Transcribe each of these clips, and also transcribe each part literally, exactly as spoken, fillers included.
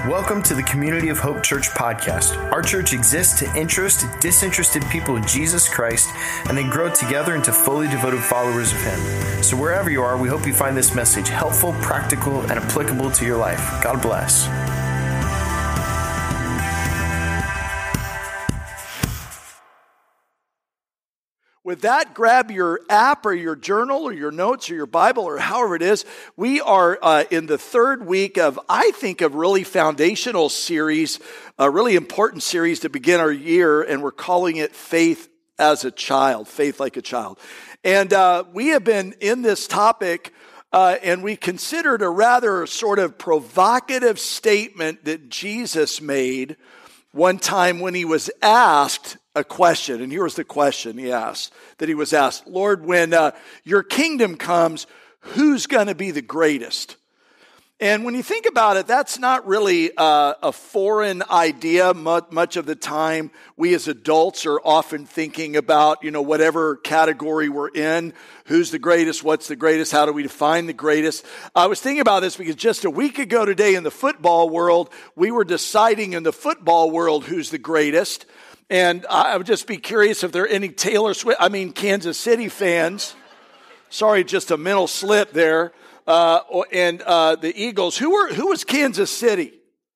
Welcome to the Community of Hope Church podcast. Our church exists to interest disinterested people in Jesus Christ and then grow together into fully devoted followers of Him. So wherever you are, we hope you find this message helpful, practical, and applicable to your life. God bless. With that, grab your app or your journal or your notes or your Bible or however it is. We are uh, in the third week of, I think, a really foundational series, a really important series to begin our year, and we're calling it Faith as a Child, Faith Like a Child. And uh, we have been in this topic, uh, and we considered a rather sort of provocative statement that Jesus made one time when he was asked a question, and here was the question he asked, that he was asked, Lord, when uh, your kingdom comes, who's going to be the greatest? And when you think about it, that's not really uh, a foreign idea. Much, much of the time, we as adults are often thinking about, you know, whatever category we're in, who's the greatest, what's the greatest, how do we define the greatest? I was thinking about this because just a week ago today in the football world, we were deciding in the football world who's the greatest. And I would just be curious if there are any Taylor Swift, I mean Kansas City fans. Sorry, just a mental slip there. Uh, and uh, the Eagles. Who were who was Kansas City?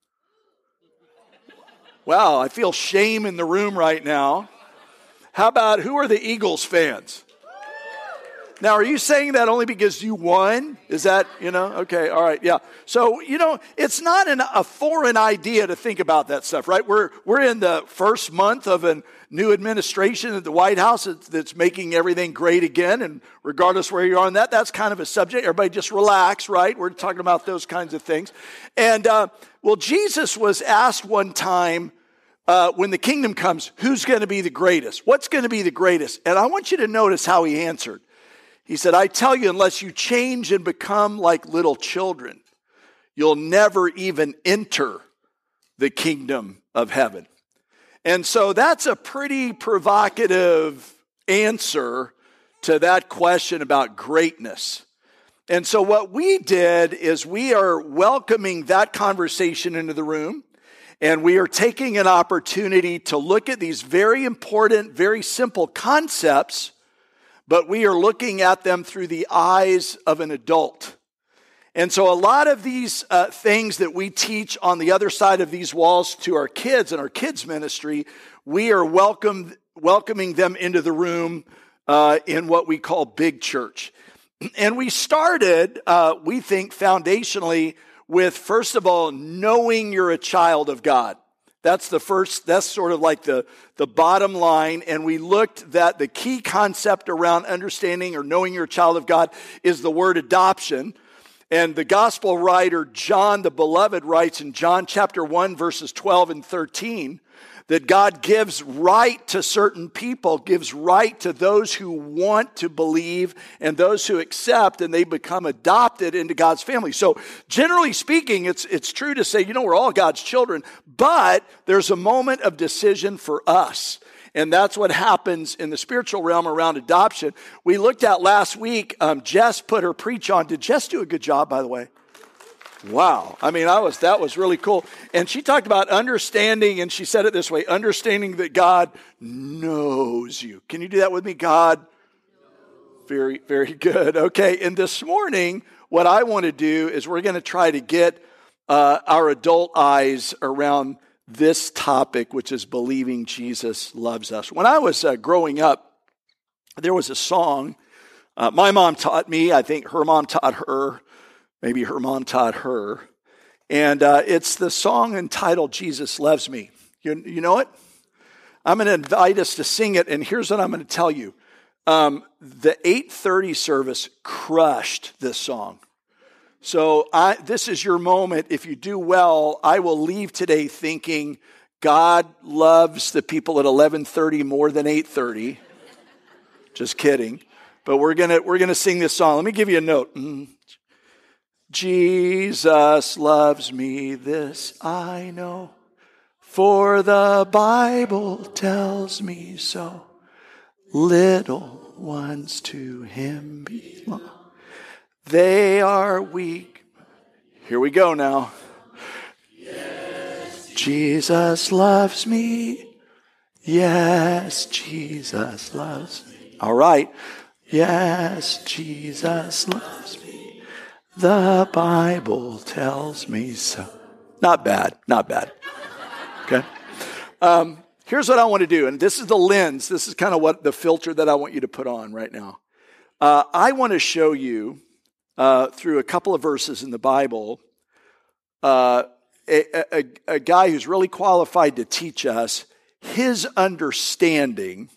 Wow, I feel shame in the room right now. How about who are the Eagles fans? Now, are you saying that only because you won? Is that, you know, okay, all right, yeah. So, you know, it's not an, a foreign idea to think about that stuff, right? We're we're in the first month of a new administration at the White House that's, that's making everything great again, and regardless where you are on that, that's kind of a subject. Everybody just relax, right? We're talking about those kinds of things. And, uh, well, Jesus was asked one time, uh, when the kingdom comes, who's going to be the greatest? What's going to be the greatest? And I want you to notice how he answered. He said, I tell you, unless you change and become like little children, you'll never even enter the kingdom of heaven. And so that's a pretty provocative answer to that question about greatness. And so what we did is we are welcoming that conversation into the room, and we are taking an opportunity to look at these very important, very simple concepts, but we are looking at them through the eyes of an adult. And so a lot of these uh, things that we teach on the other side of these walls to our kids and our kids ministry, we are welcome, welcoming them into the room uh, in what we call Big Church. And we started, uh, we think, foundationally with, first of all, knowing you're a child of God. That's the first, that's sort of like the, the bottom line. And we looked that the key concept around understanding or knowing you're a child of God is the word adoption. And the gospel writer John the Beloved writes in John chapter one, verses twelve and thirteen, that God gives right to certain people, gives right to those who want to believe and those who accept, and they become adopted into God's family. So generally speaking, it's it's true to say, you know, we're all God's children, but there's a moment of decision for us. And that's what happens in the spiritual realm around adoption. We looked at last week, um, Jess put her preach on. Did Jess do a good job, by the way? Wow. I mean, I was that was really cool. And she talked about understanding, and she said it this way, understanding that God knows you. Can you do that with me? God? Very, very good. Okay. And this morning, what I want to do is we're going to try to get uh, our adult eyes around this topic, which is believing Jesus loves us. When I was uh, growing up, there was a song uh, my mom taught me. I think her mom taught her. Maybe her mom taught her. And uh, it's the song entitled Jesus Loves Me. You, you know it? I'm going to invite us to sing it, and here's what I'm going to tell you. Um, the eight thirty service crushed this song. So I, this is your moment. If you do well, I will leave today thinking God loves the people at eleven thirty more than eight thirty. Just kidding. But we're going to we're going to sing this song. Let me give you a note. Mm. Jesus loves me, this I know, for the Bible tells me so. Little ones to him belong. They are weak. Here we go now. Yeah. Jesus loves me. Yes, Jesus loves me. All right. Yes, Jesus loves me. The Bible tells me so. Not bad, not bad. Okay. Um, here's what I want to do, and this is the lens. This is kind of what the filter that I want you to put on right now. Uh, I want to show you uh, through a couple of verses in the Bible uh, a, a, a guy who's really qualified to teach us his understanding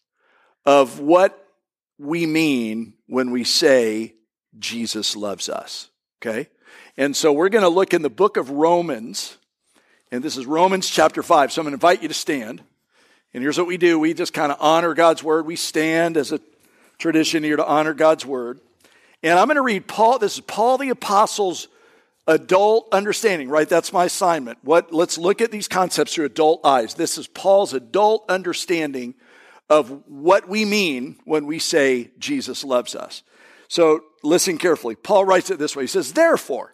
of what we mean when we say Jesus loves us, okay? And so we're going to look in the book of Romans, and this is Romans chapter five. So I'm going to invite you to stand. And here's what we do. We just kind of honor God's word. We stand as a tradition here to honor God's word. And I'm going to read Paul. This is Paul the Apostle's adult understanding, right? That's my assignment. What? Let's look at these concepts through adult eyes. This is Paul's adult understanding of what we mean when we say Jesus loves us. So listen carefully. Paul writes it this way. He says, therefore,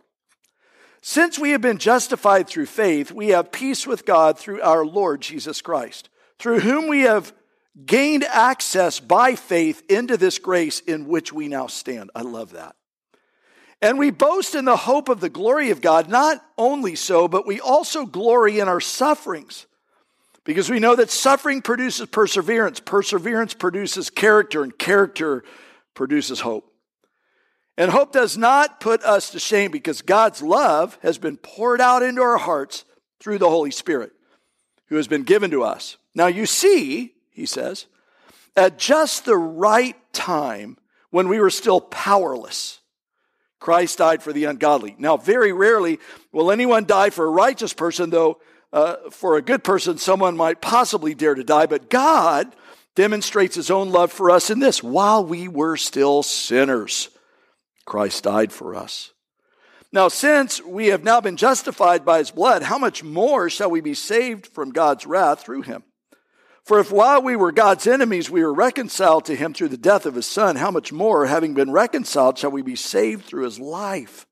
since we have been justified through faith, we have peace with God through our Lord Jesus Christ, through whom we have gained access by faith into this grace in which we now stand. I love that. And we boast in the hope of the glory of God. Not only so, but we also glory in our sufferings, because we know that suffering produces perseverance. Perseverance produces character, and character produces hope. And hope does not put us to shame, because God's love has been poured out into our hearts through the Holy Spirit, who has been given to us. Now you see, he says, at just the right time, when we were still powerless, Christ died for the ungodly. Now, very rarely will anyone die for a righteous person, though uh, for a good person, someone might possibly dare to die. But God demonstrates his own love for us in this: while we were still sinners, Christ died for us. Now, since we have now been justified by his blood, how much more shall we be saved from God's wrath through him? For if while we were God's enemies, we were reconciled to him through the death of his son, how much more, having been reconciled, shall we be saved through his life?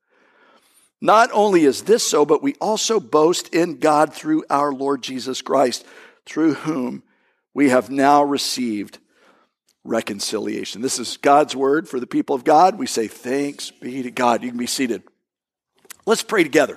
Not only is this so, but we also boast in God through our Lord Jesus Christ, through whom we have now received reconciliation. This is God's word for the people of God. We say thanks be to God. You can be seated. Let's pray together.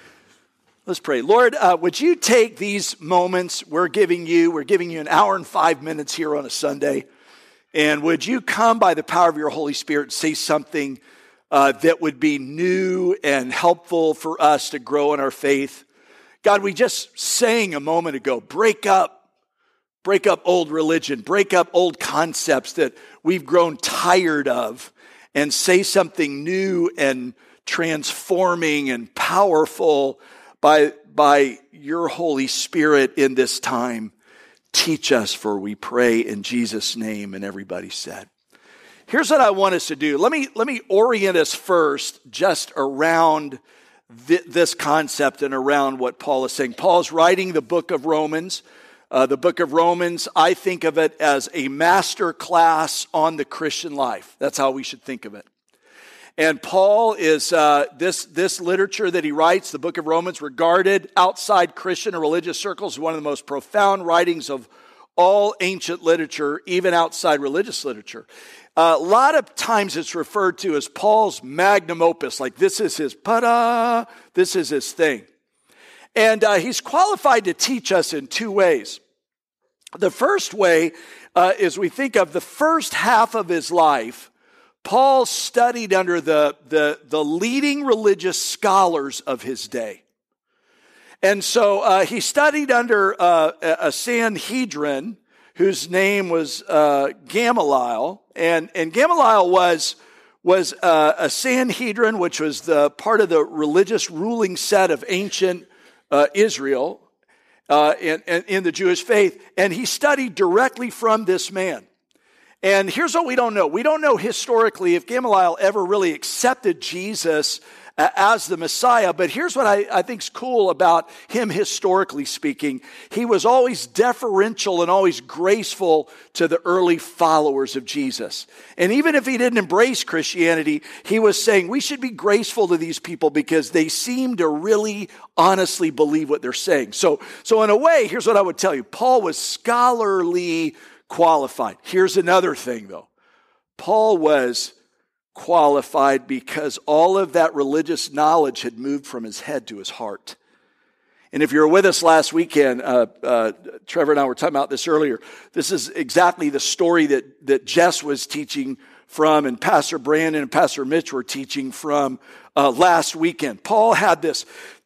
Let's pray. Lord, uh, would you take these moments we're giving you, we're giving you an hour and five minutes here on a Sunday, and would you come by the power of your Holy Spirit and say something uh, that would be new and helpful for us to grow in our faith? God, we just sang a moment ago, break up, break up old religion, break up old concepts that we've grown tired of, and say something new and transforming and powerful by, by your Holy Spirit in this time. Teach us, for we pray in Jesus' name. And everybody said. Here's what I want us to do. Let me, let me orient us first just around th- this concept and around what Paul is saying. Paul's writing the book of Romans. Uh, the book of Romans, I think of it as a master class on the Christian life. That's how we should think of it. And Paul is, uh, this, this literature that he writes, the book of Romans, regarded outside Christian or religious circles as one of the most profound writings of all ancient literature, even outside religious literature. Uh, a lot of times it's referred to as Paul's magnum opus, like this is his pada, this is his thing. And uh, he's qualified to teach us in two ways. The first way uh, is we think of the first half of his life. Paul studied under the, the, the leading religious scholars of his day. And so uh, he studied under uh, a Sanhedrin whose name was uh, Gamaliel. And, and Gamaliel was, was uh, a Sanhedrin, which was the part of the religious ruling set of ancient uh, Israel uh, in, in the Jewish faith. And he studied directly from this man. And here's what we don't know. We don't know historically if Gamaliel ever really accepted Jesus as the Messiah. But here's what I, I think is cool about him historically speaking. He was always deferential and always graceful to the early followers of Jesus. And even if he didn't embrace Christianity, he was saying we should be graceful to these people because they seem to really honestly believe what they're saying. So, so in a way, here's what I would tell you. Paul was scholarly qualified. Here's another thing though. Paul was qualified because all of that religious knowledge had moved from his head to his heart. And if you were with us last weekend, uh, uh, Trevor and I were talking about this earlier. This is exactly the story that, that Jess was teaching from and Pastor Brandon and Pastor Mitch were teaching from uh, last weekend. Paul had this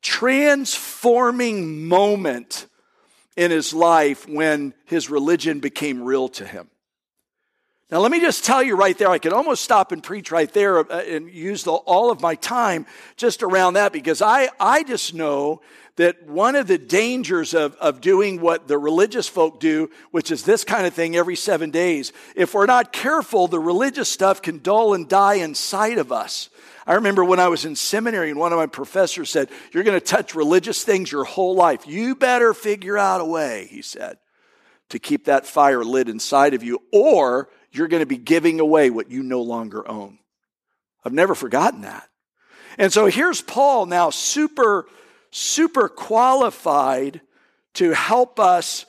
transforming moment in his life when his religion became real to him. Now, let me just tell you right there, I could almost stop and preach right there and use the, all of my time just around that because I, I just know that one of the dangers of, of doing what the religious folk do, which is this kind of thing every seven days, if we're not careful, the religious stuff can dull and die inside of us. I remember when I was in seminary and one of my professors said, you're going to touch religious things your whole life. You better figure out a way, he said, to keep that fire lit inside of you, or you're going to be giving away what you no longer own. I've never forgotten that. And so here's Paul now super, super qualified to help us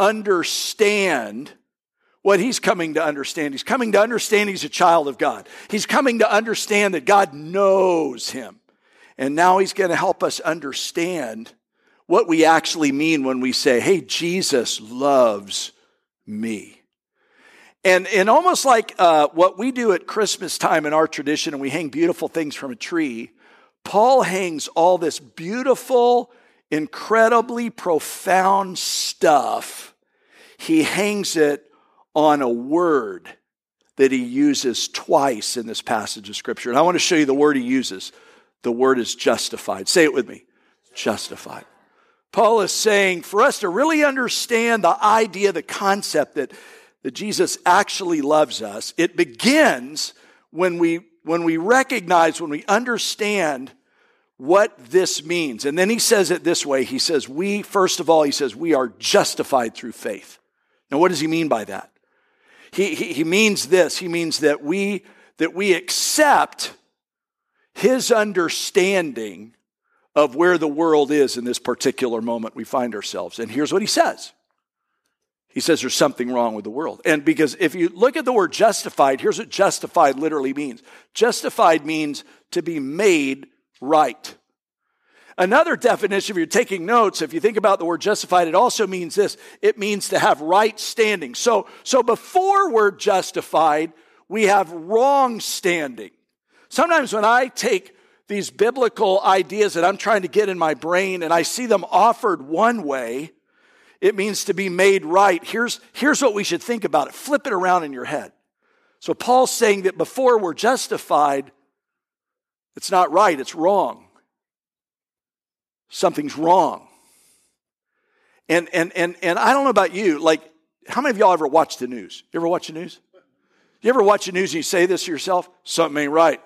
understand what he's coming to understand. He's coming to understand he's a child of God. He's coming to understand that God knows him. And now he's going to help us understand what we actually mean when we say, hey, Jesus loves me. And, and almost like uh, what we do at Christmas time in our tradition, and we hang beautiful things from a tree, Paul hangs all this beautiful, incredibly profound stuff. He hangs it on a word that he uses twice in this passage of Scripture. And I want to show you the word he uses. The word is justified. Say it with me. Justified. Paul is saying for us to really understand the idea, the concept that that Jesus actually loves us, it begins when we when we recognize, when we understand what this means. And then he says it this way. He says, we, first of all, he says, we are justified through faith. Now, what does he mean by that? He, he, he means this. He means that we, that we accept his understanding of where the world is in this particular moment we find ourselves. And here's what he says. He says there's something wrong with the world. And because if you look at the word justified, here's what justified literally means. Justified means to be made right. Another definition, if you're taking notes, if you think about the word justified, it also means this. It means to have right standing. So, so before we're justified, we have wrong standing. Sometimes when I take these biblical ideas that I'm trying to get in my brain and I see them offered one way, it means to be made right. Here's, here's what we should think about it. Flip it around in your head. So Paul's saying that before we're justified, it's not right, it's wrong. Something's wrong. And and and and I don't know about you, like, how many of y'all ever watch the news? You ever watch the news? You ever watch the news and you say this to yourself? Something ain't right.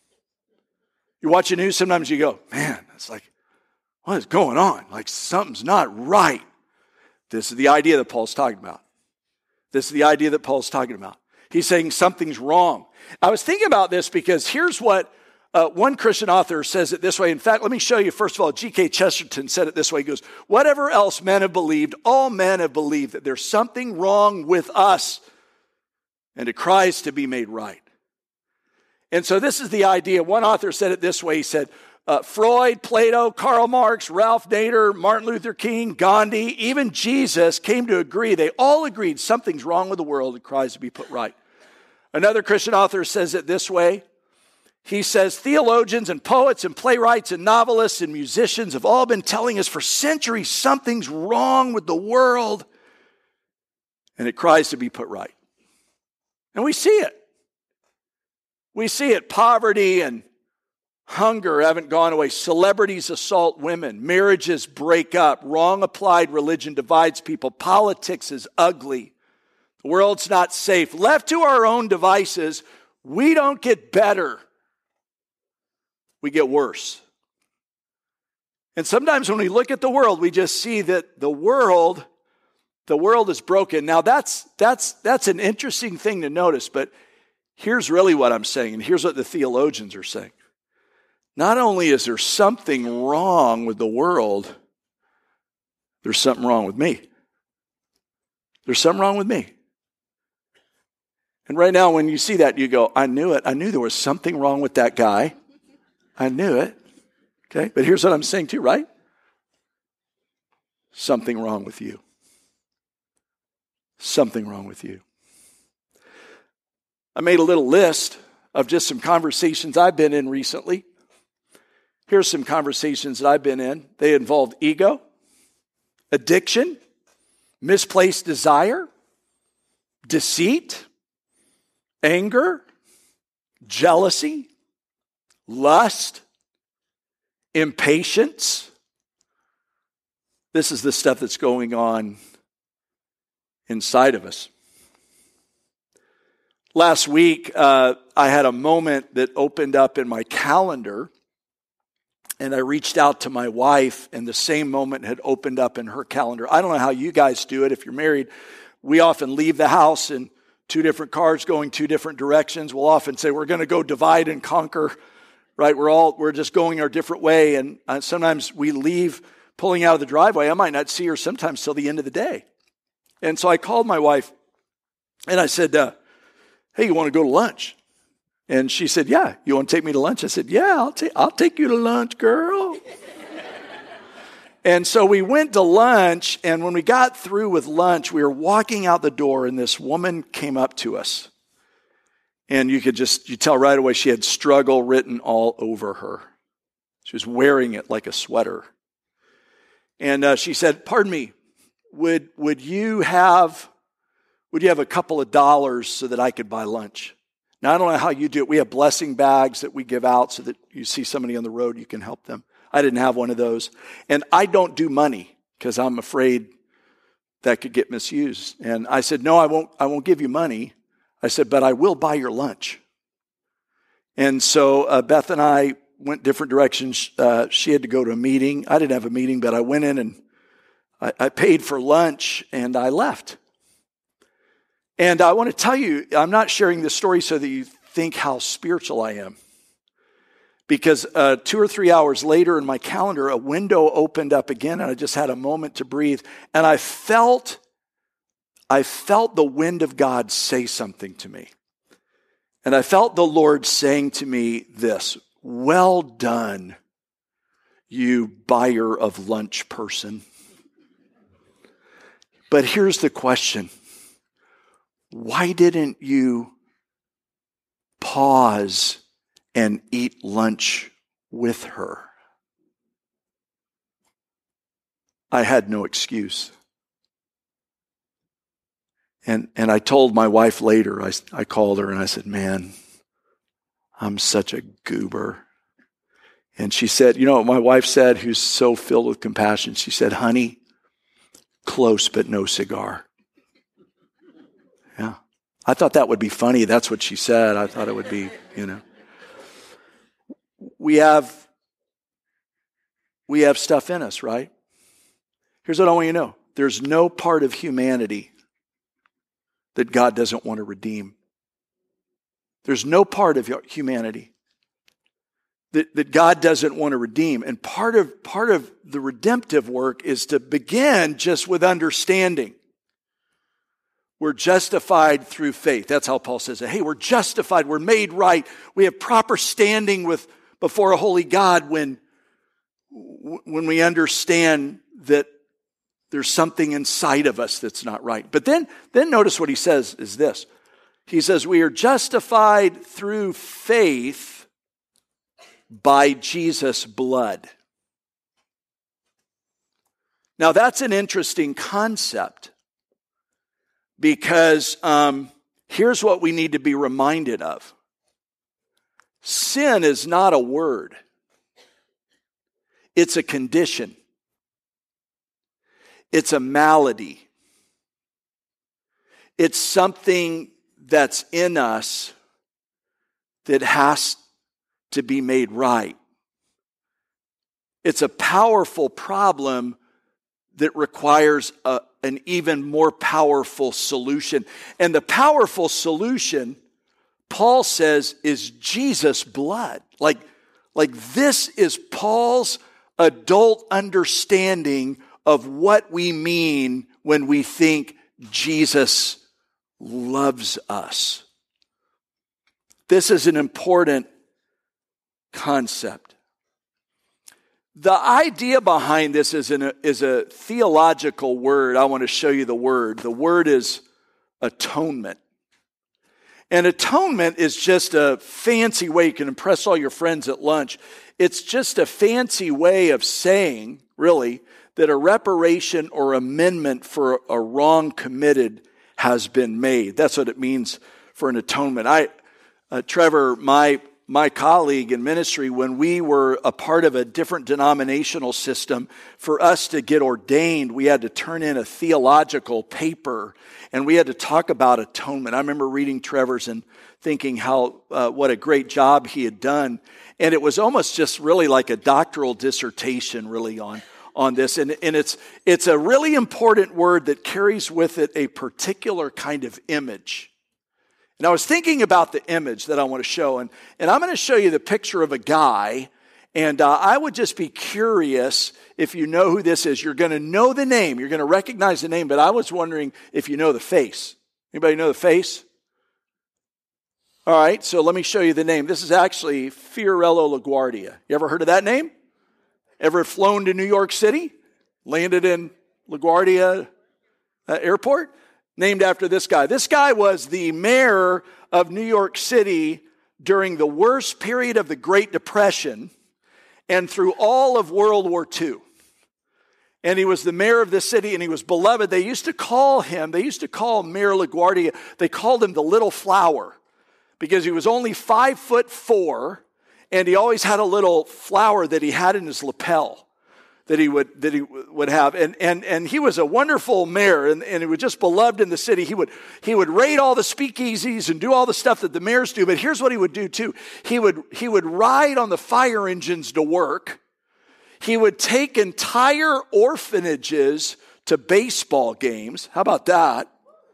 You watch the news, sometimes you go, man, it's like, what is going on? Like, something's not right. This is the idea that Paul's talking about. This is the idea that Paul's talking about. He's saying something's wrong. I was thinking about this because here's what uh, one Christian author says it this way. In fact, let me show you, first of all, G K Chesterton said it this way. He goes, whatever else men have believed, all men have believed that there's something wrong with us, and it cries to be made right. And so this is the idea. One author said it this way. He said, Uh, Freud, Plato, Karl Marx, Ralph Nader, Martin Luther King, Gandhi, even Jesus came to agree. They all agreed something's wrong with the world and cries to be put right. Another Christian author says it this way. He says, theologians and poets and playwrights and novelists and musicians have all been telling us for centuries something's wrong with the world and it cries to be put right. And we see it. We see it. Poverty and hunger haven't gone away. Celebrities assault women. Marriages break up. Wrong applied religion divides people. Politics is ugly. The world's not safe. Left to our own devices, we don't get better. we get worse. And sometimes when we look at the world, we just see that the world, the world is broken. Now that's that's that's an interesting thing to notice, but here's really what I'm saying, and here's what the theologians are saying. Not only is there something wrong with the world, there's something wrong with me. There's something wrong with me. And right now when you see that, you go, I knew it. I knew there was something wrong with that guy. I knew it. Okay, but here's what I'm saying too, right? Something wrong with you. Something wrong with you. I made a little list of just some conversations I've been in recently. Here's some conversations that I've been in. They involved ego, addiction, misplaced desire, deceit, anger, jealousy, lust, impatience. This is the stuff that's going on inside of us. Last week, uh, I had a moment that opened up in my calendar, and I reached out to my wife, and the same moment had opened up in her calendar. I don't know how you guys do it. If you're married, we often leave the house in two different cars going two different directions. We'll often say we're going to go divide and conquer. Right, we're all we're just going our different way, and uh, sometimes we leave pulling out of the driveway. I might not see her sometimes till the end of the day, and so I called my wife, and I said, uh, "Hey, you want to go to lunch?" And she said, "Yeah, you want to take me to lunch?" I said, "Yeah, I'll take I'll take you to lunch, girl." And so we went to lunch, and when we got through with lunch, we were walking out the door, and this woman came up to us. And you could just, you tell right away she had struggle written all over her. She was wearing it like a sweater. And uh, she said, "Pardon me, would would you have would you have a couple of dollars so that I could buy lunch?" Now, I don't know how you do it. We have blessing bags that we give out so that you see somebody on the road, you can help them. I didn't have one of those. And I don't do money because I'm afraid that could get misused. And I said, "No, I won't I won't give you money." I said, "But I will buy your lunch." And so uh, Beth and I went different directions. Uh, she had to go to a meeting. I didn't have a meeting, but I went in and I, I paid for lunch and I left. And I want to tell you, I'm not sharing this story so that you think how spiritual I am. Because uh, two or three hours later in my calendar, a window opened up again and I just had a moment to breathe. And I felt I felt the wind of God say something to me. And I felt the Lord saying to me this, "Well done, you buyer of lunch person." But here's the question. Why didn't you pause and eat lunch with her? I had no excuse. And and I told my wife later, I, I called her and I said, "Man, I'm such a goober." And she said, you know what my wife said, who's so filled with compassion? She said, "Honey, close but no cigar." Yeah. I thought that would be funny. That's what she said. I thought it would be, you know. We have, we have stuff in us, right? Here's what I want you to know. There's no part of humanity that God doesn't want to redeem. There's no part of humanity that, that God doesn't want to redeem. And part of, part of the redemptive work is to begin just with understanding. We're justified through faith. That's how Paul says it. Hey, we're justified. We're made right. We have proper standing with before a holy God when, when we understand that there's something inside of us that's not right. But then, then notice what he says is this. He says, we are justified through faith by Jesus' blood. Now, that's an interesting concept because um, here's what we need to be reminded of. Sin is not a word. It's a condition. It's a malady. It's something that's in us that has to be made right. It's a powerful problem that requires a, an even more powerful solution. And the powerful solution, Paul says, is Jesus' blood. Like, like this is Paul's adult understanding of what we mean when we think Jesus loves us. This is an important concept. The idea behind this is, an, is a theological word. I want to show you the word. The word is atonement. And atonement is just a fancy way, you can impress all your friends at lunch. It's just a fancy way of saying, really, that a reparation or amendment for a wrong committed has been made. That's what it means for an atonement. I, uh, Trevor, my My colleague in ministry, when we were a part of a different denominational system, for us to get ordained, we had to turn in a theological paper, and we had to talk about atonement. I remember reading Trevor's and thinking how uh, what a great job he had done, and it was almost just really like a doctoral dissertation, really on on this. And, and it's it's a really important word that carries with it a particular kind of image. And I was thinking about the image that I want to show, and, and I'm going to show you the picture of a guy, and uh, I would just be curious if you know who this is. You're going to know the name. You're going to recognize the name, but I was wondering if you know the face. Anybody know the face? All right, so let me show you the name. This is actually Fiorello LaGuardia. You ever heard of that name? Ever flown to New York City? Landed in LaGuardia uh, Airport? Named after this guy. This guy was the mayor of New York City during the worst period of the Great Depression and through all of World War Two. And he was the mayor of this city, and he was beloved. They used to call him, they used to call Mayor LaGuardia, they called him the Little Flower because he was only five foot four, and he always had a little flower that he had in his lapel. that he would that he would have. And and and he was a wonderful mayor, and, and he was just beloved in the city. He would he would raid all the speakeasies and do all the stuff that the mayors do. But here's what he would do too. He would he would ride on the fire engines to work. He would take entire orphanages to baseball games. How about that?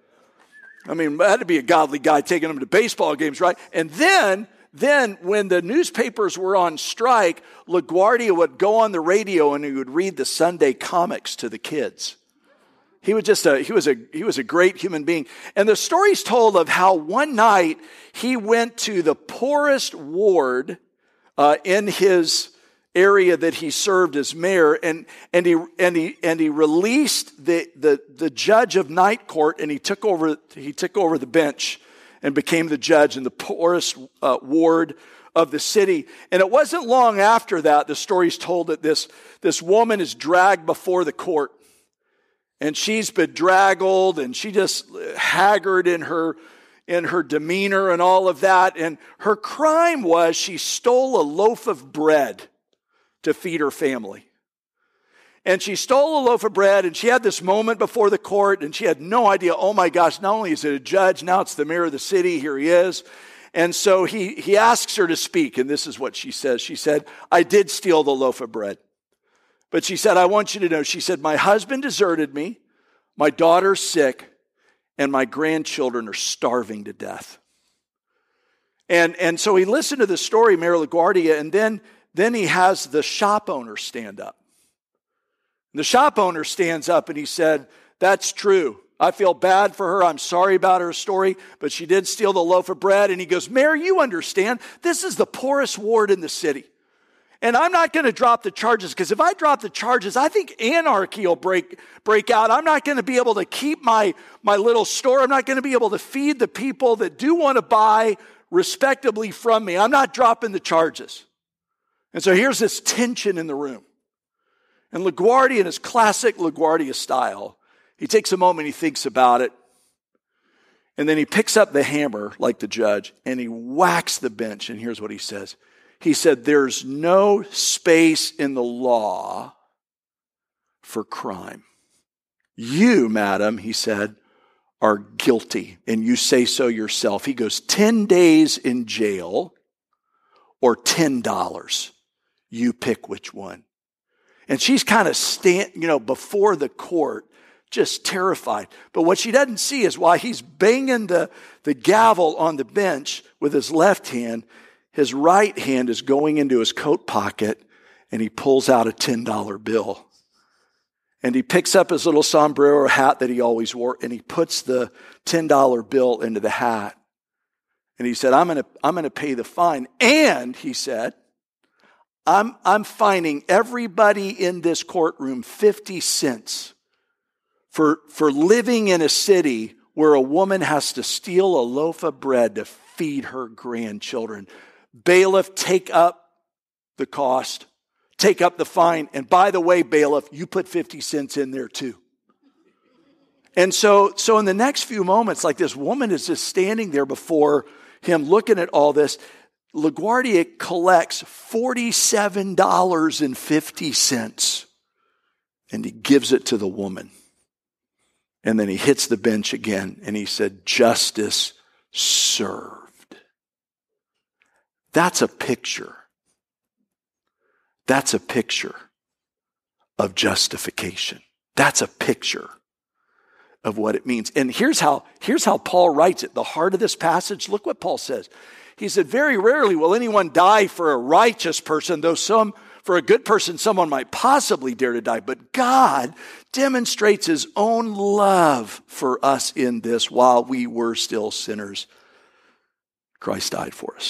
I mean, that had to be a godly guy taking them to baseball games, right? And then Then, when the newspapers were on strike, LaGuardia would go on the radio and he would read the Sunday comics to the kids. He was just a he was a he was a great human being. And the story's told of how one night he went to the poorest ward uh, in his area that he served as mayor, and and he and he and he released the the the judge of night court, and he took over he took over the bench and became the judge in the poorest uh, ward of the city. And it wasn't long after that, the story's told that this, this woman is dragged before the court. And she's bedraggled, and she just haggard in her, in her demeanor and all of that. And her crime was she stole a loaf of bread to feed her family. And she stole a loaf of bread, and she had this moment before the court, and she had no idea, oh my gosh, not only is it a judge, now it's the mayor of the city, here he is. And so he, he asks her to speak, and this is what she says. She said, I did steal the loaf of bread. But she said, I want you to know, she said, my husband deserted me, my daughter's sick, and my grandchildren are starving to death. And, and so he listened to the story, Mayor LaGuardia, and then, then he has the shop owner stand up. The shop owner stands up and he said, that's true. I feel bad for her. I'm sorry about her story, but she did steal the loaf of bread. And he goes, Mayor, you understand, this is the poorest ward in the city. And I'm not going to drop the charges, because if I drop the charges, I think anarchy will break, break out. I'm not going to be able to keep my, my little store. I'm not going to be able to feed the people that do want to buy respectably from me. I'm not dropping the charges. And so here's this tension in the room. And LaGuardia, in his classic LaGuardia style, he takes a moment, he thinks about it, and then he picks up the hammer like the judge, and he whacks the bench, and here's what he says. He said, there's no space in the law for crime. You, madam, he said, are guilty, and you say so yourself. He goes, ten days in jail or ten dollars. You pick which one. And she's kind of stand, you know, before the court, just terrified. But what she doesn't see is while he's banging the, the gavel on the bench with his left hand, his right hand is going into his coat pocket and he pulls out a ten dollar bill. And he picks up his little sombrero hat that he always wore and he puts the ten dollar bill into the hat. And he said, I'm going to I'm going to pay the fine. And he said, I'm I'm fining everybody in this courtroom fifty cents for for living in a city where a woman has to steal a loaf of bread to feed her grandchildren. Bailiff, take up the cost, take up the fine. And by the way, bailiff, you put fifty cents in there too. And so, so in the next few moments, like this woman is just standing there before him looking at all this. LaGuardia collects forty-seven dollars and fifty cents and he gives it to the woman. And then he hits the bench again and he said, justice served. That's a picture. That's a picture of justification. That's a picture of what it means. And here's how, here's how Paul writes it. The heart of this passage, look what Paul says. He said, very rarely will anyone die for a righteous person, though some, for a good person, someone might possibly dare to die. But God demonstrates his own love for us in this: while we were still sinners, Christ died for us.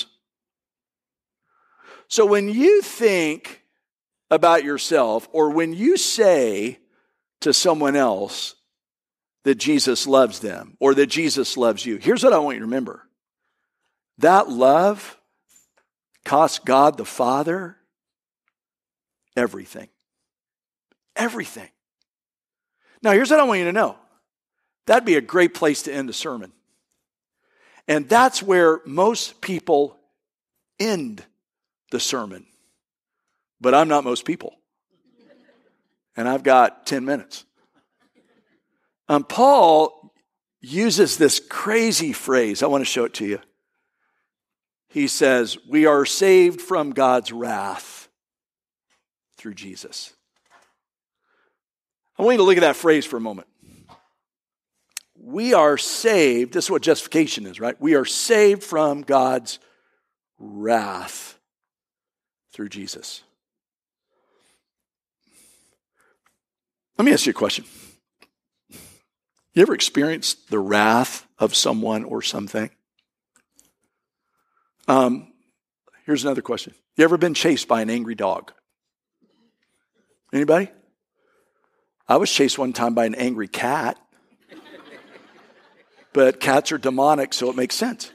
So when you think about yourself, or when you say to someone else that Jesus loves them, or that Jesus loves you, here's what I want you to remember. That love cost God the Father everything. Everything. Now, here's what I want you to know. That'd be a great place to end a sermon. And that's where most people end the sermon. But I'm not most people. And I've got ten minutes. Um, Paul uses this crazy phrase. I want to show it to you. He says, we are saved from God's wrath through Jesus. I want you to look at that phrase for a moment. We are saved. This is what justification is, right? We are saved from God's wrath through Jesus. Let me ask you a question. You ever experienced the wrath of someone or something? Um, here's another question. You ever been chased by an angry dog? Anybody? I was chased one time by an angry cat. But cats are demonic, so it makes sense.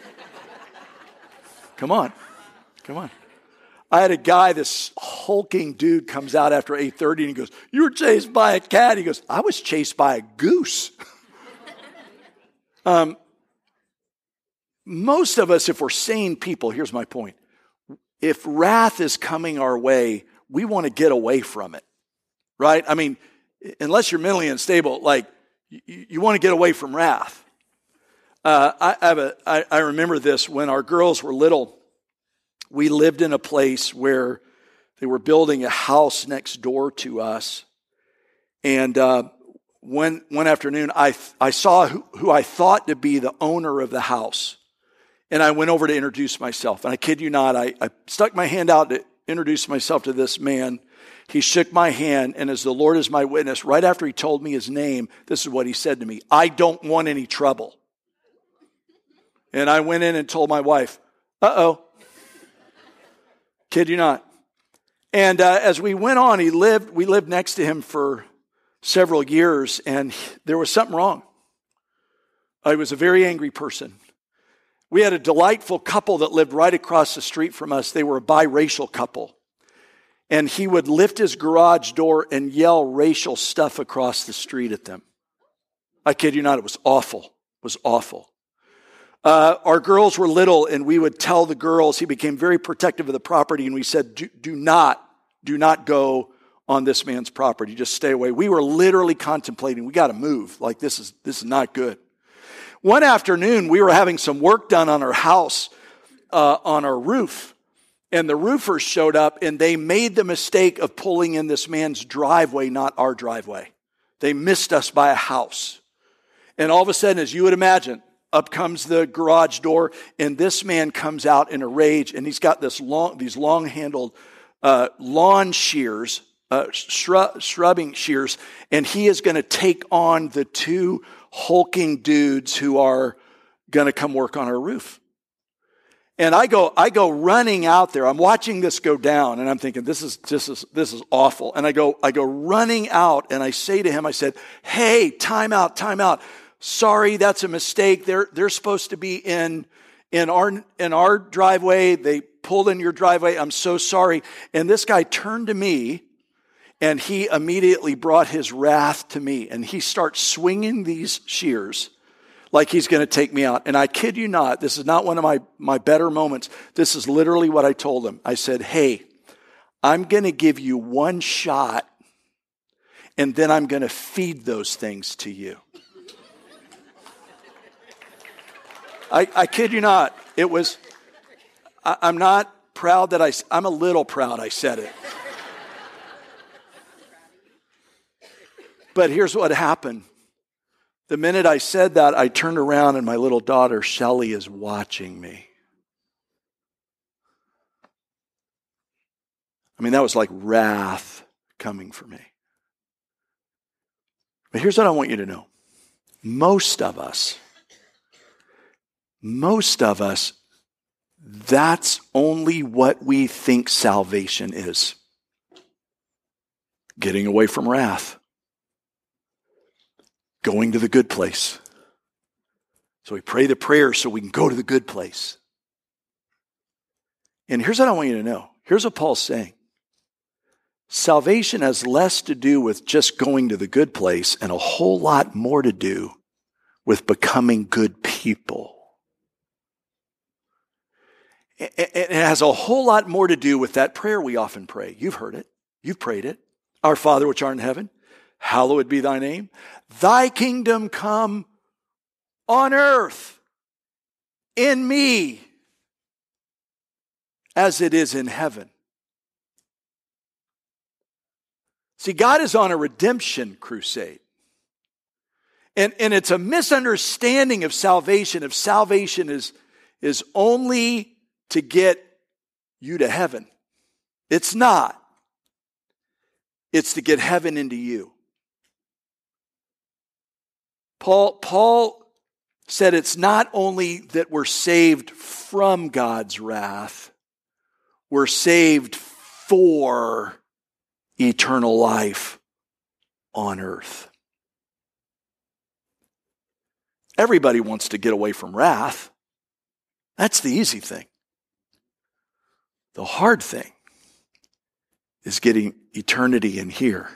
Come on. Come on. I had a guy, this hulking dude comes out after eight thirty and he goes, you were chased by a cat. He goes, I was chased by a goose. um, most of us, if we're sane people, here's my point. If wrath is coming our way, we want to get away from it, right? I mean, unless you're mentally unstable, like you, you want to get away from wrath. Uh, I, I, have a, I, I remember this when our girls were little. We lived in a place where they were building a house next door to us. And uh, one, one afternoon, I, I saw who, who I thought to be the owner of the house. And I went over to introduce myself. And I kid you not, I, I stuck my hand out to introduce myself to this man. He shook my hand, and as the Lord is my witness, right after he told me his name, this is what he said to me: I don't want any trouble. And I went in and told my wife, uh-oh. Kid you not. And uh, as we went on, he lived, we lived next to him for several years, and there was something wrong. Uh, he was a very angry person. We had a delightful couple that lived right across the street from us. They were a biracial couple. And he would lift his garage door and yell racial stuff across the street at them. I kid you not, it was awful. It was awful. Uh, our girls were little, and we would tell the girls, he became very protective of the property, and we said, do, do not, do not go on this man's property. Just stay away. We were literally contemplating, we got to move. Like, this is, this is not good. One afternoon, we were having some work done on our house, uh, on our roof, And the roofers showed up and they made the mistake of pulling in this man's driveway, not our driveway. They missed us by a house. And all of a sudden, as you would imagine, up comes the garage door, and this man comes out in a rage, and he's got this long, these long-handled uh, lawn shears, uh, shrub, shrubbing shears, and he is going to take on the two hulking dudes who are going to come work on our roof. And I go, I go running out there. I'm watching this go down, and I'm thinking, this is this is this is awful. And I go, I go running out, and I say to him, I said, "Hey, time out, time out. Sorry, that's a mistake. They're they're supposed to be in in our in our driveway. They pulled in your driveway. I'm so sorry." And this guy turned to me, and he immediately brought his wrath to me, and he starts swinging these shears like he's going to take me out. And I kid you not, this is not one of my, my better moments. This is literally what I told him. I said, "Hey, I'm going to give you one shot, and then I'm going to feed those things to you." I, I kid you not. It was, I, I'm not proud that I, I'm a little proud I said it. But here's what happened. The minute I said that, I turned around and my little daughter, Shelly, is watching me. I mean, that was like wrath coming for me. But here's what I want you to know. Most of us, most of us, that's only what we think salvation is. Getting away from wrath. Going to the good place. So we pray the prayer so we can go to the good place. And here's what I want you to know. Here's what Paul's saying. Salvation has less to do with just going to the good place and a whole lot more to do with becoming good people. It has a whole lot more to do with that prayer we often pray. You've heard it. You've prayed it. Our Father which art in heaven, hallowed be thy name. Thy kingdom come on earth in me as it is in heaven. See, God is on a redemption crusade. And, and it's a misunderstanding of salvation if salvation is, is only to get you to heaven. It's not. It's to get heaven into you. Paul, Paul said it's not only that we're saved from God's wrath, we're saved for eternal life on earth. Everybody wants to get away from wrath. That's the easy thing. The hard thing is getting eternity in here.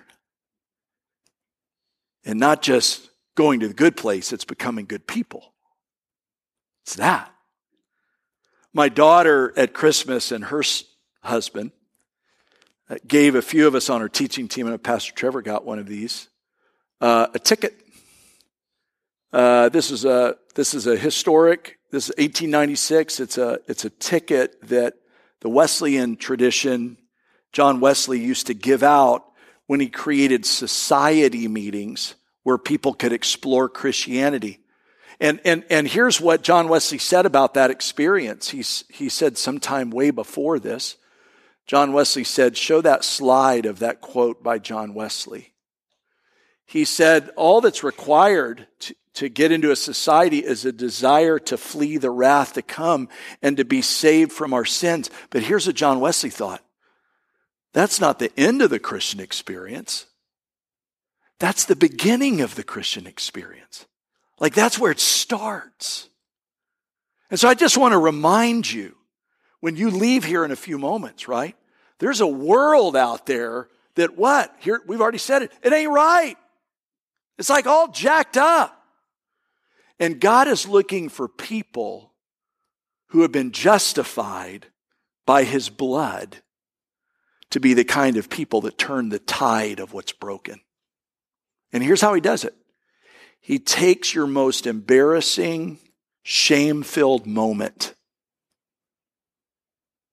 And not just going to the good place, it's becoming good people. It's that. My daughter at Christmas and her husband gave a few of us on our teaching team, and Pastor Trevor got one of these, uh, a ticket. Uh, this is a this is a historic. This is eighteen ninety-six. It's a it's a ticket that the Wesleyan tradition, John Wesley used to give out when he created society meetings where people could explore Christianity. And, and, and here's what John Wesley said about that experience. He's, he said sometime way before this, John Wesley said, show that slide of that quote by John Wesley. He said, all that's required to, to get into a society is a desire to flee the wrath to come and to be saved from our sins. But here's what John Wesley thought. That's not the end of the Christian experience. That's the beginning of the Christian experience. Like that's where it starts. And so I just want to remind you, when you leave here in a few moments, right? There's a world out there that what? Here, we've already said it. It ain't right. It's like all jacked up. And God is looking for people who have been justified by his blood to be the kind of people that turn the tide of what's broken. And here's how he does it. He takes your most embarrassing, shame-filled moment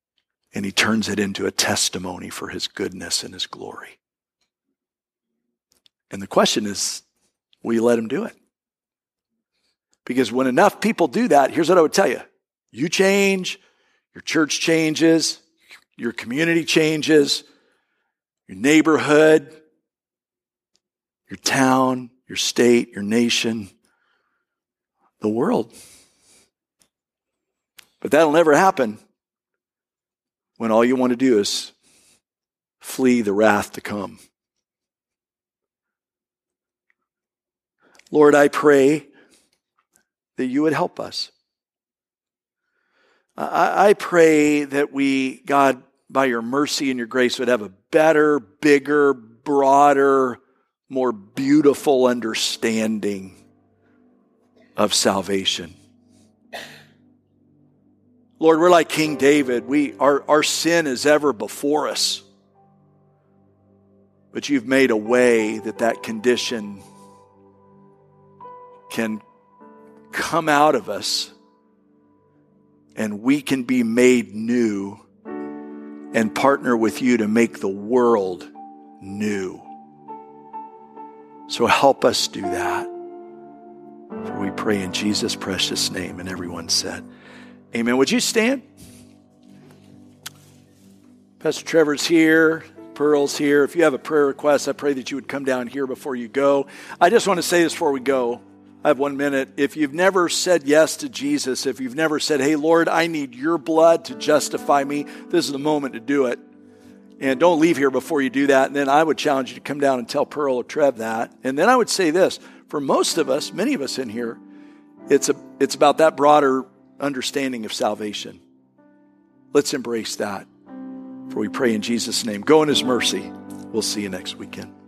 and he turns it into a testimony for his goodness and his glory. And the question is, will you let him do it? Because when enough people do that, here's what I would tell you. You change, your church changes, your community changes, your neighborhood, your town, your state, your nation, the world. But that'll never happen when all you want to do is flee the wrath to come. Lord, I pray that you would help us. I, I pray that we, God, by your mercy and your grace, would have a better, bigger, broader, more beautiful understanding of salvation. Lord, we're like King David. We, our, our sin is ever before us. But you've made a way that that condition can come out of us and we can be made new and partner with you to make the world new. So help us do that. For we pray in Jesus' precious name. And everyone said, amen. Would you stand? Pastor Trevor's here. Pearl's here. If you have a prayer request, I pray that you would come down here before you go. I just want to say this before we go. I have one minute. If you've never said yes to Jesus, if you've never said, hey, Lord, I need your blood to justify me, this is the moment to do it. And don't leave here before you do that. And then I would challenge you to come down and tell Pearl or Trev that. And then I would say this, for most of us, many of us in here, it's a, it's about that broader understanding of salvation. Let's embrace that. For we pray in Jesus' name. Go in his mercy. We'll see you next weekend.